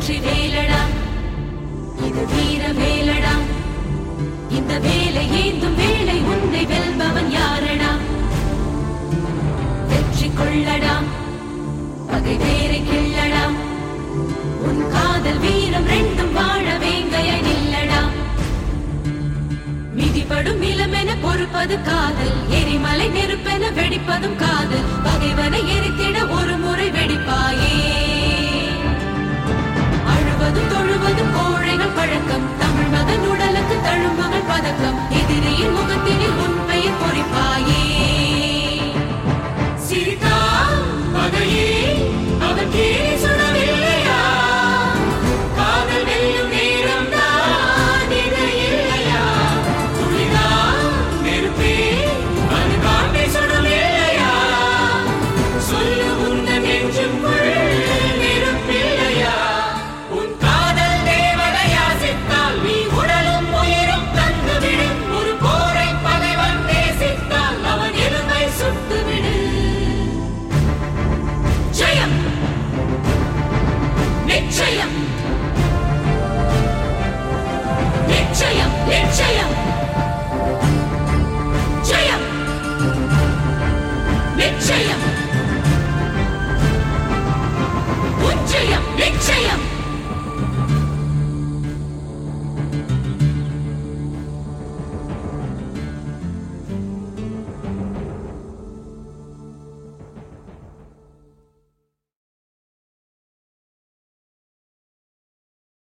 வெற்றி வேலடா, இது வீர வேலடா. இந்த வேலை ஏந்தும் வேலை உன்னை வெல்பவன் யாரடா? வெற்றி கொள்ளடா, பகை வேரை கிள்ளடா. உன் காதல் வீரம் ரெண்டும் வாழ வேங்கைய நில்லடா. மிதிப்படும் இளமென பொறுப்பது காதல், எரிமலை நெருப்பென வெடிப்பதும் காதல். பகைவனை எரித்திட ஒரு முறை வெடிப்பாயே. அழுவதும் தொழுவதும் கோழைகள் பழக்கம், தமிழ் மகன் உடலுக்கு தழும்புகள் பதக்கம். எதிரியின் முகத்தினில் உன் பெயர் பொறிப்பாயே.